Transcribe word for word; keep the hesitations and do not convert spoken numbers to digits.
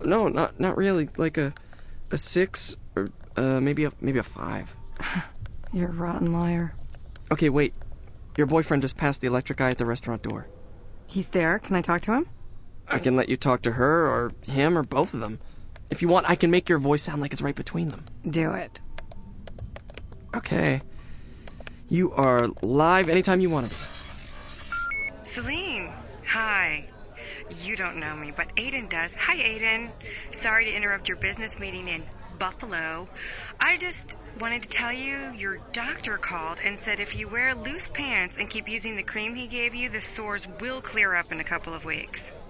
no, not not really. Like a a six or uh, maybe a maybe a five. You're a rotten liar. Okay, wait. Your boyfriend just passed the electric eye at the restaurant door. He's there. Can I talk to him? I can let you talk to her or him or both of them. If you want, I can make your voice sound like it's right between them. Do it. Okay. You are live anytime you want to be. Celine, hi. You don't know me, but Aiden does. Hi, Aiden. Sorry to interrupt your business meeting in Buffalo. I just wanted to tell you your doctor called and said if you wear loose pants and keep using the cream he gave you, the sores will clear up in a couple of weeks.